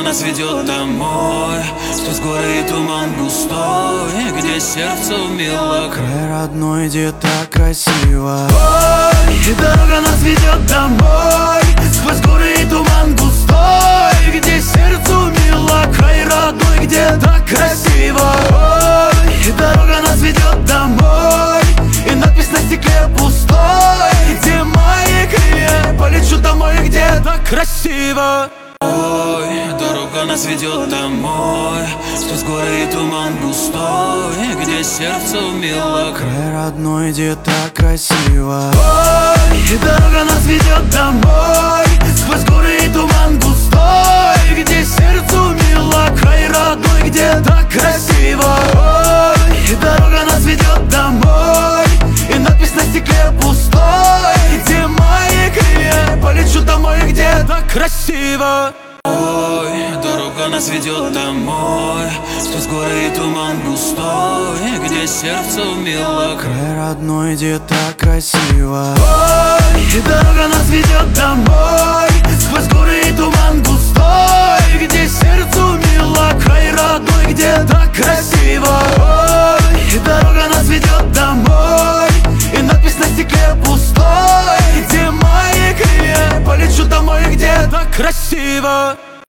нас ведет домой, сквозь горы и туман густой, где сердце умело. Край родной, где так красиво. Ой, и дорога нас ведет домой, сквозь горы и туман густой, где сердце умело. Край родной, где так красиво. Ой, и дорога нас ведет домой, и надпись на стекле пустой, где мои крылья, полечу домой, где так красиво. Ой, дорога нас ведет домой, сквозь горы и туман густой, где сердце умело. Край родной, где так красиво. Ой, и дорога нас ведет домой, сквозь горы и туман густой, где сердце умело. Край родной, где так красиво. Ой, и дорога нас ведет домой, и надпись на стекле пустой, где мои крылья, полечу домой, где так красиво. Ой, дорога нас ведет домой, сквозь горы и туман густой, где сердце умело. Край родной, где так красиво. Ой, и дорога нас ведет домой, сквозь горы и туман густой, где сердце умело. Край родной, где так красиво. Ой, и дорога нас ведет домой, и надпись на стекле пустой, где мои крылья, полечу домой, где так красиво.